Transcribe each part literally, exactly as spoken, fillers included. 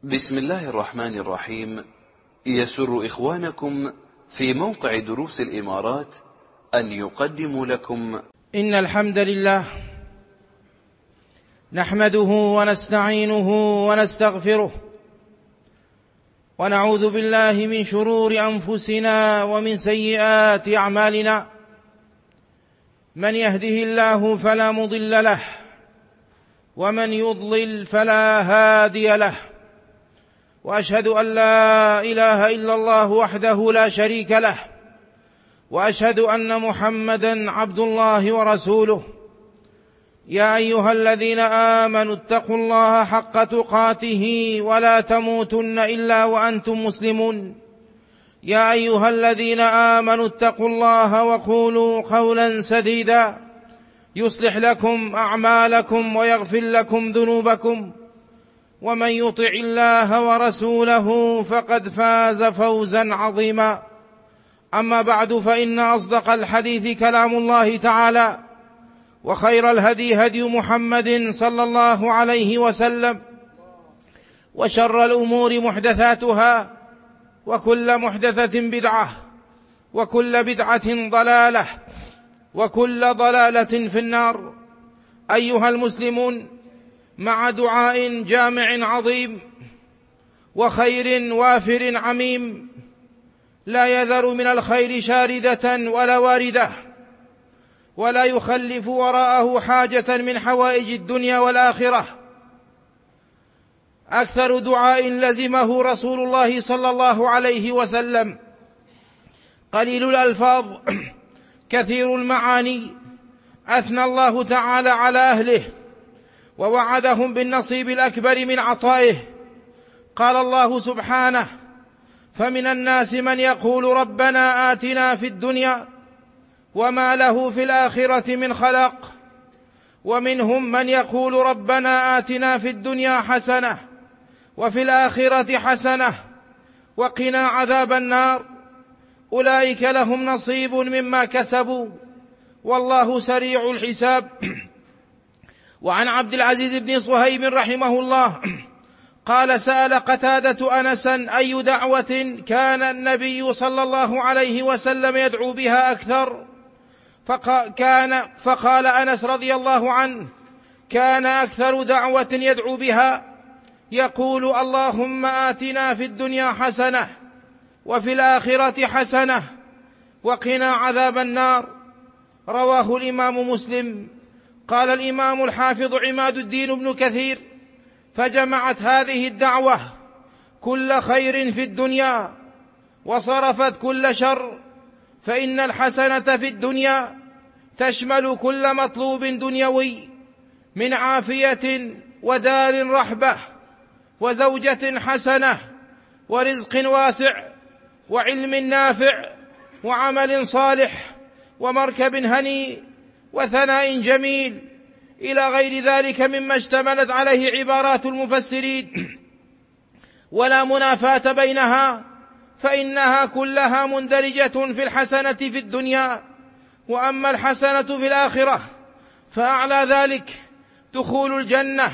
بسم الله الرحمن الرحيم. يسر إخوانكم في موقع دروس الإمارات أن يقدموا لكم إن الحمد لله نحمده ونستعينه ونستغفره ونعوذ بالله من شرور أنفسنا ومن سيئات أعمالنا. من يهده الله فلا مضل له ومن يضلل فلا هادي له، وأشهد أن لا إله إلا الله وحده لا شريك له، وأشهد أن محمدًا عبد الله ورسوله. يا أيها الذين آمنوا اتقوا الله حق تقاته ولا تموتن إلا وأنتم مسلمون. يا أيها الذين آمنوا اتقوا الله وقولوا قولا سديدا يصلح لكم أعمالكم ويغفر لكم ذنوبكم، ومن يطع الله ورسوله فقد فاز فوزا عظيما. أما بعد، فإن أصدق الحديث كلام الله تعالى، وخير الهدي هدي محمد صلى الله عليه وسلم، وشر الأمور محدثاتها، وكل محدثة بدعة، وكل بدعة ضلالة، وكل ضلالة في النار. أيها المسلمون، مع دعاء جامع عظيم وخير وافر عميم لا يذر من الخير شاردة ولا واردة، ولا يخلف وراءه حاجة من حوائج الدنيا والآخرة، أكثر دعاء لزمه رسول الله صلى الله عليه وسلم، قليل الألفاظ كثير المعاني، أثنى الله تعالى على أهله ووعدهم بالنصيب الأكبر من عطائه. قال الله سبحانه: فمن الناس من يقول ربنا آتنا في الدنيا وما له في الآخرة من خلاق، ومنهم من يقول ربنا آتنا في الدنيا حسنة وفي الآخرة حسنة وقنا عذاب النار، أولئك لهم نصيب مما كسبوا والله سريع الحساب. وعن عبد العزيز بن صهيب رحمه الله قال: سأل قتادة أنسا: أي دعوة كان النبي صلى الله عليه وسلم يدعو بها أكثر؟ فكان فقال أنس رضي الله عنه: كان أكثر دعوة يدعو بها يقول: اللهم آتنا في الدنيا حسنة وفي الآخرة حسنة وقنا عذاب النار. رواه الإمام مسلم. قال الإمام الحافظ عماد الدين بن كثير: فجمعت هذه الدعوة كل خير في الدنيا وصرفت كل شر، فإن الحسنة في الدنيا تشمل كل مطلوب دنيوي من عافية ودار رحبة وزوجة حسنة ورزق واسع وعلم نافع وعمل صالح ومركب هنيء وثناء جميل إلى غير ذلك مما اشتملت عليه عبارات المفسرين، ولا منافاة بينها، فإنها كلها مندرجة في الحسنة في الدنيا. وأما الحسنة في الآخرة فأعلى ذلك دخول الجنة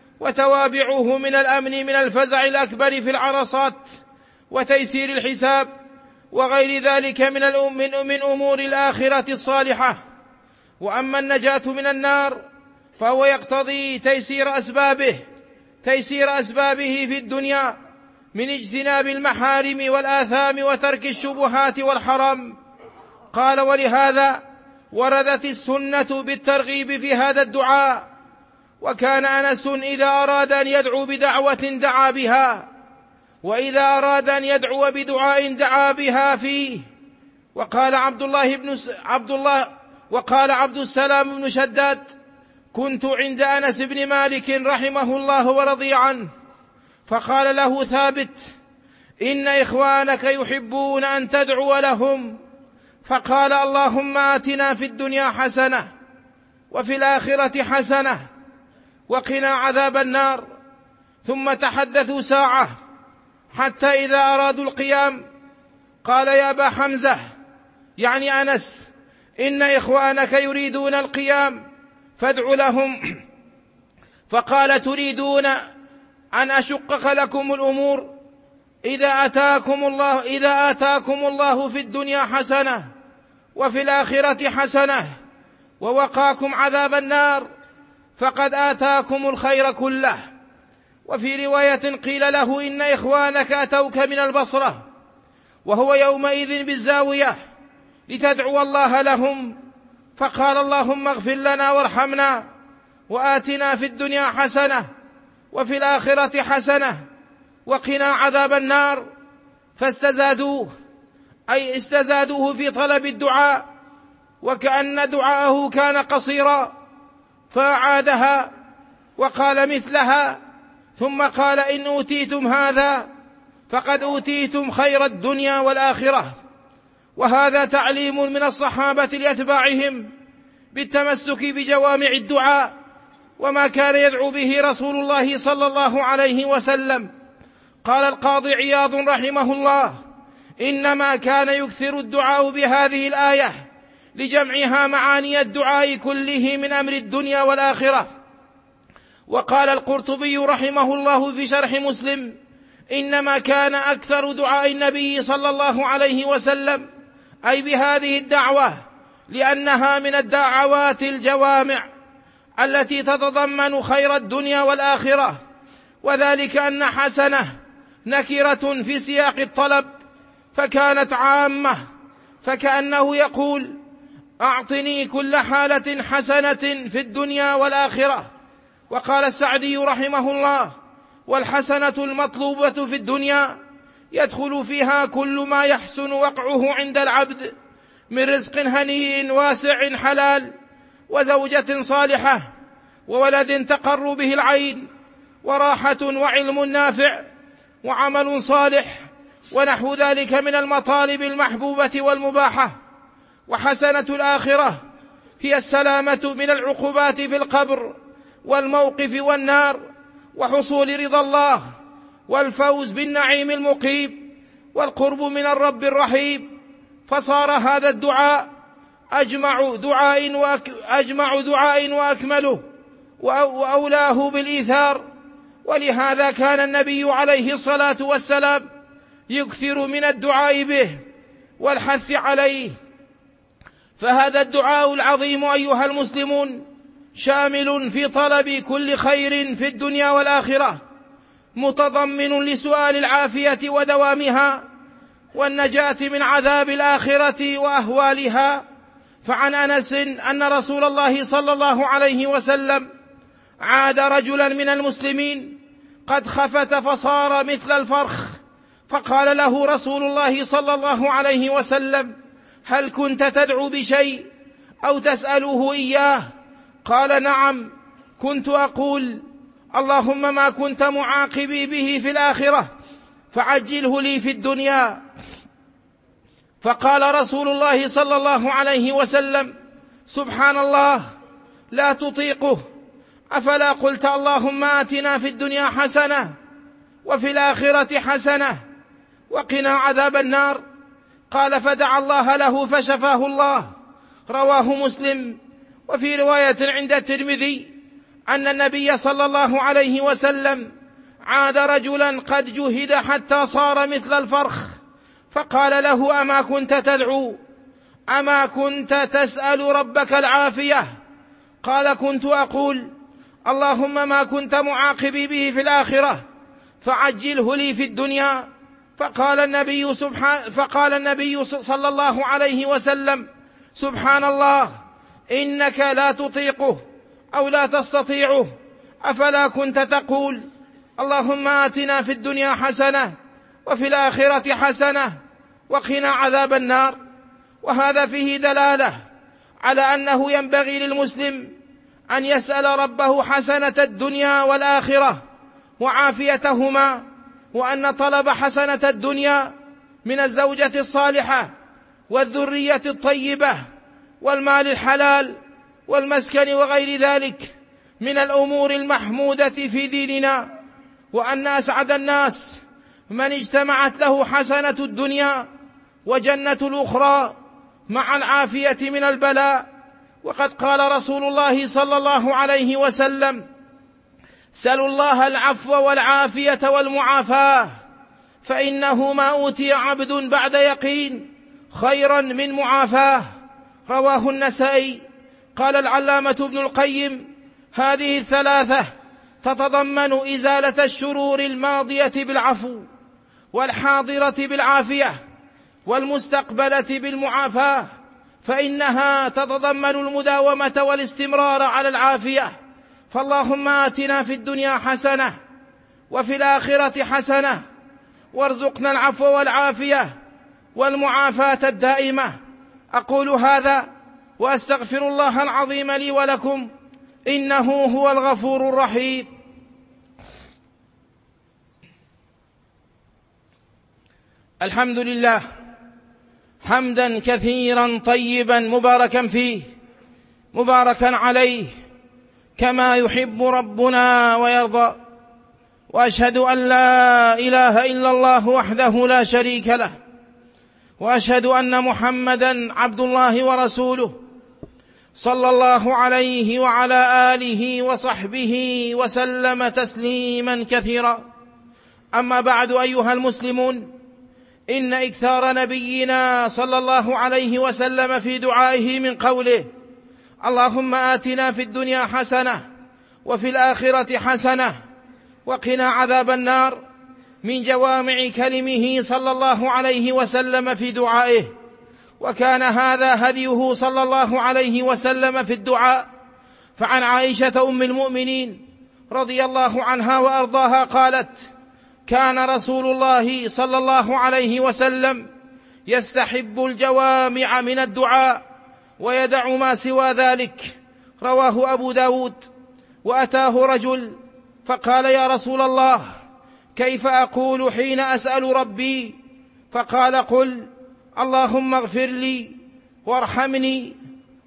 وتوابعه من الأمن من الفزع الأكبر في العرصات وتيسير الحساب وغير ذلك من من أمور الآخرة الصالحة. وأما النجاة من النار فهو يقتضي تيسير أسبابه تيسير أسبابه في الدنيا من اجتناب المحارم والآثام وترك الشبهات والحرام. قال: ولهذا وردت السنة بالترغيب في هذا الدعاء. وكان أنس إذا أراد أن يدعو بدعوة دعا بها، وإذا أراد أن يدعو بدعاء دعا بها فيه. وقال عبد الله بن عبد الله وقال عبد السلام بن شداد: كنت عند أنس بن مالك رحمه الله ورضي عنه، فقال له ثابت: إن إخوانك يحبون أن تدعو لهم، فقال: اللهم آتنا في الدنيا حسنة وفي الآخرة حسنة وقنا عذاب النار. ثم تحدثوا ساعة حتى إذا أرادوا القيام قال: يا أبا حمزة، يعني أنس، إن إخوانك يريدون القيام فادع لهم. فقال: تريدون أن أشقق لكم الأمور إذا آتاكم الله إذا آتاكم الله في الدنيا حسنة وفي الآخرة حسنة ووقاكم عذاب النار فقد آتاكم الخير كله. وفي رواية قيل له إن إخوانك أتوك من البصرة وهو يومئذ بالزاوية لتدعو الله لهم، فقال اللهم اغفر لنا وارحمنا وآتنا في الدنيا حسنة وفي الآخرة حسنة وقنا عذاب النار، فاستزادوه، أي استزادوه في طلب الدعاء، وكأن دعاءه كان قصيرا فأعادها وقال مثلها، ثم قال إن أوتيتم هذا فقد أوتيتم خير الدنيا والآخرة. وهذا تعليم من الصحابة لأتباعهم بالتمسك بجوامع الدعاء وما كان يدعو به رسول الله صلى الله عليه وسلم. قال القاضي عياض رحمه الله: إنما كان يكثر الدعاء بهذه الآية لجمعها معاني الدعاء كله من أمر الدنيا والآخرة. وقال القرطبي رحمه الله في شرح مسلم: إنما كان أكثر دعاء النبي صلى الله عليه وسلم أي بهذه الدعوة لأنها من الدعوات الجوامع التي تتضمن خير الدنيا والآخرة، وذلك أن حسنة نكرة في سياق الطلب فكانت عامة، فكأنه يقول: أعطني كل حالة حسنة في الدنيا والآخرة. وقال السعدي رحمه الله: والحسنة المطلوبة في الدنيا يدخل فيها كل ما يحسن وقعه عند العبد من رزق هنيء واسع حلال وزوجة صالحة وولد تقر به العين وراحة وعلم نافع وعمل صالح ونحو ذلك من المطالب المحبوبة والمباحة. وحسنة الآخرة هي السلامة من العقوبات في القبر والموقف والنار وحصول رضا الله والفوز بالنعيم المقيم والقرب من الرب الرحيم. فصار هذا الدعاء أجمع دعاء وأك... أجمع دعاء وأكمله وأولاه بالإيثار، ولهذا كان النبي عليه الصلاة والسلام يكثر من الدعاء به والحث عليه. فهذا الدعاء العظيم أيها المسلمون شامل في طلب كل خير في الدنيا والآخرة، متضمن لسؤال العافية ودوامها والنجاة من عذاب الآخرة وأهوالها. فعن أنس أن رسول الله صلى الله عليه وسلم عاد رجلا من المسلمين قد خفت فصار مثل الفرخ، فقال له رسول الله صلى الله عليه وسلم: هل كنت تدعو بشيء أو تسأله إياه؟ قال: نعم، كنت أقول: اللهم ما كنت معاقبي به في الآخرة فعجله لي في الدنيا. فقال رسول الله صلى الله عليه وسلم: سبحان الله، لا تطيقه، أفلا قلت اللهم آتنا في الدنيا حسنة وفي الآخرة حسنة وقنا عذاب النار؟ قال: فدعا الله له فشفاه الله. رواه مسلم. وفي رواية عند الترمذي أن النبي صلى الله عليه وسلم عاد رجلا قد جهد حتى صار مثل الفرخ، فقال له: أما كنت تدعو أما كنت تسأل ربك العافية؟ قال: كنت أقول: اللهم ما كنت معاقبي به في الآخرة فعجله لي في الدنيا. فقال النبي, سبحان فقال النبي صلى الله عليه وسلم: سبحان الله، إنك لا تطيقه أو لا تستطيعه، أفلا كنت تقول: اللهم آتنا في الدنيا حسنة وفي الآخرة حسنة وقنا عذاب النار؟ وهذا فيه دلالة على أنه ينبغي للمسلم أن يسأل ربه حسنة الدنيا والآخرة وعافيتهما، وأن طلب حسنة الدنيا من الزوجة الصالحة والذرية الطيبة والمال الحلال والمسكن وغير ذلك من الأمور المحمودة في ديننا، وأن أسعد الناس من اجتمعت له حسنة الدنيا وجنة الأخرى مع العافية من البلاء. وقد قال رسول الله صلى الله عليه وسلم: سلوا الله العفو والعافية والمعافاة، فإنه ما أوتي عبد بعد يقين خيرا من معافاة. رواه النسائي. قال العلامة ابن القيم: هذه الثلاثة تتضمن إزالة الشرور الماضية بالعفو، والحاضرة بالعافية، والمستقبلة بالمعافاة، فإنها تتضمن المداومة والاستمرار على العافية. فاللهم آتنا في الدنيا حسنة وفي الآخرة حسنة، وارزقنا العفو والعافية والمعافاة الدائمة. أقول هذا وأستغفر الله العظيم لي ولكم، إنه هو الغفور الرحيم. الحمد لله حمدا كثيرا طيبا مباركا فيه، مباركا عليه كما يحب ربنا ويرضى. وأشهد أن لا إله إلا الله وحده لا شريك له، وأشهد أن محمدا عبد الله ورسوله، صلى الله عليه وعلى آله وصحبه وسلم تسليما كثيرا. أما بعد، أيها المسلمون، إن إكثار نبينا صلى الله عليه وسلم في دعائه من قوله: اللهم آتنا في الدنيا حسنة وفي الآخرة حسنة وقنا عذاب النار، من جوامع كلمه صلى الله عليه وسلم في دعائه. وكان هذا هديه صلى الله عليه وسلم في الدعاء. فعن عائشة أم المؤمنين رضي الله عنها وأرضاها قالت: كان رسول الله صلى الله عليه وسلم يستحب الجوامع من الدعاء ويدع ما سوى ذلك. رواه أبو داود. وأتاه رجل فقال: يا رسول الله، كيف أقول حين أسأل ربي؟ فقال: قل اللهم اغفر لي وارحمني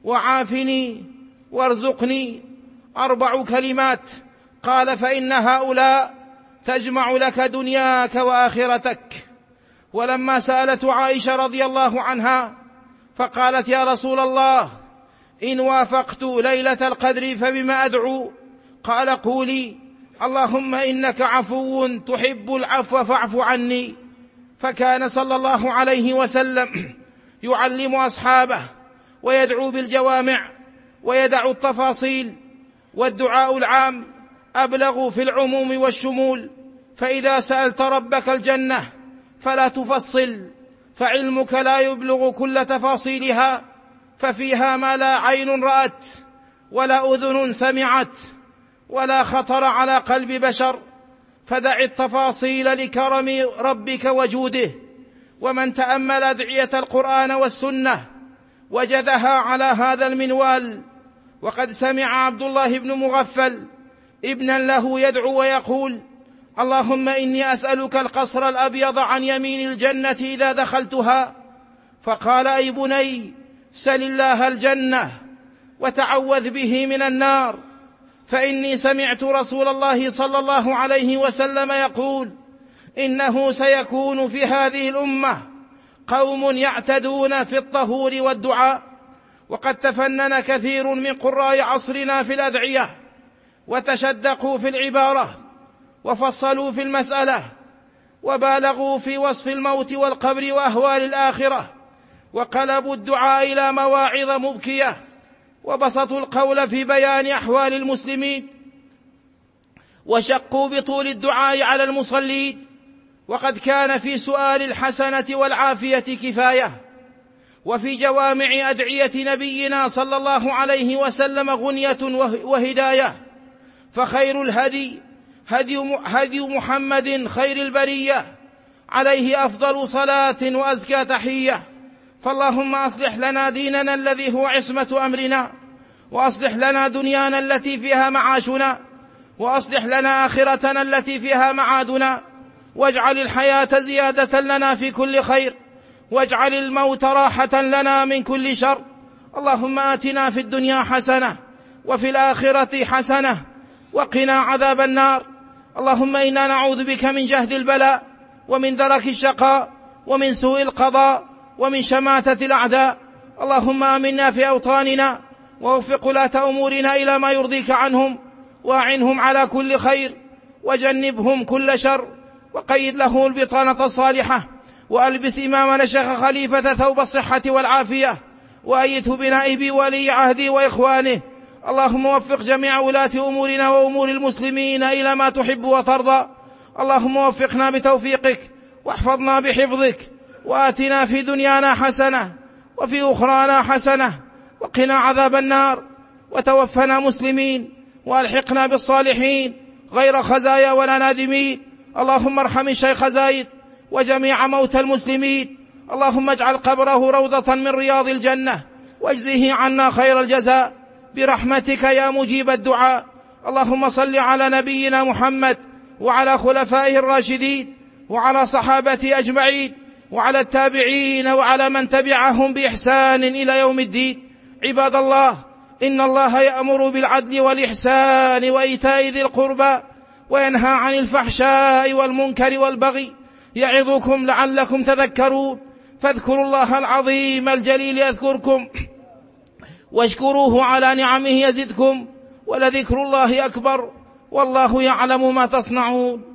وعافني وارزقني، أربع كلمات. قال: فإن هؤلاء تجمع لك دنياك وآخرتك. ولما سألت عائشة رضي الله عنها فقالت: يا رسول الله، إن وافقت ليلة القدر فبما أدعو؟ قال: قولي اللهم إنك عفو تحب العفو فاعف عني. فكان صلى الله عليه وسلم يعلم أصحابه ويدعو بالجوامع ويدع التفاصيل، والدعاء العام أبلغ في العموم والشمول. فإذا سألت ربك الجنة فلا تفصل، فعلمك لا يبلغ كل تفاصيلها، ففيها ما لا عين رأت ولا أذن سمعت ولا خطر على قلب بشر. فدع التفاصيل لكرم ربك وجوده. ومن تأمل أدعية القرآن والسنة وجدها على هذا المنوال. وقد سمع عبد الله بن مغفل ابنا له يدعو ويقول: اللهم إني أسألك القصر الأبيض عن يمين الجنة إذا دخلتها. فقال: أي بني، سل الله الجنة وتعوذ به من النار، فإني سمعت رسول الله صلى الله عليه وسلم يقول: إنه سيكون في هذه الأمة قوم يعتدون في الطهور والدعاء. وقد تفنن كثير من قراء عصرنا في الأدعية، وتشدقوا في العبارة، وفصلوا في المسألة، وبالغوا في وصف الموت والقبر وأهوال الآخرة، وقلبوا الدعاء إلى مواعظ مبكية، وبسطوا القول في بيان أحوال المسلمين، وشقوا بطول الدعاء على المصلين. وقد كان في سؤال الحسنة والعافية كفاية، وفي جوامع أدعية نبينا صلى الله عليه وسلم غنية وهداية. فخير الهدي هدي محمد خير البرية، عليه أفضل صلاة وأزكى تحية. فاللهم أصلح لنا ديننا الذي هو عصمة أمرنا، وأصلح لنا دنيانا التي فيها معاشنا، وأصلح لنا آخرتنا التي فيها معادنا، واجعل الحياة زيادة لنا في كل خير، واجعل الموت راحة لنا من كل شر. اللهم آتنا في الدنيا حسنة وفي الآخرة حسنة وقنا عذاب النار. اللهم إنا نعوذ بك من جهد البلاء ومن درك الشقاء ومن سوء القضاء ومن شماتة الأعداء. اللهم آمنا في أوطاننا، ووفق ولاة أمورنا إلى ما يرضيك عنهم، وأعنهم على كل خير، وجنبهم كل شر، وقيد له البطانة الصالحة، وألبس إمامنا الشيخ خليفة ثوب الصحة والعافية، وأيده بنائب ولي عهده وإخوانه. اللهم وفق جميع ولاة أمورنا وأمور المسلمين إلى ما تحب وترضى. اللهم وفقنا بتوفيقك، واحفظنا بحفظك، وآتنا في دنيانا حسنة وفي أخرانا حسنة، وقنا عذاب النار، وتوفنا مسلمين، وألحقنا بالصالحين غير خزايا ولا نادمين. اللهم ارحم الشيخ زايد وجميع موتى المسلمين. اللهم اجعل قبره روضة من رياض الجنة، واجزه عنا خير الجزاء برحمتك يا مجيب الدعاء. اللهم صل على نبينا محمد وعلى خلفائه الراشدين وعلى صحابته أجمعين وعلى التابعين وعلى من تبعهم بإحسان إلى يوم الدين. عباد الله، إن الله يأمر بالعدل والإحسان وإيتاء ذي القربى، وينهى عن الفحشاء والمنكر والبغي، يعظكم لعلكم تذكرون. فاذكروا الله العظيم الجليل يذكركم، واشكروه على نعمه يزدكم، ولذكر الله أكبر، والله يعلم ما تصنعون.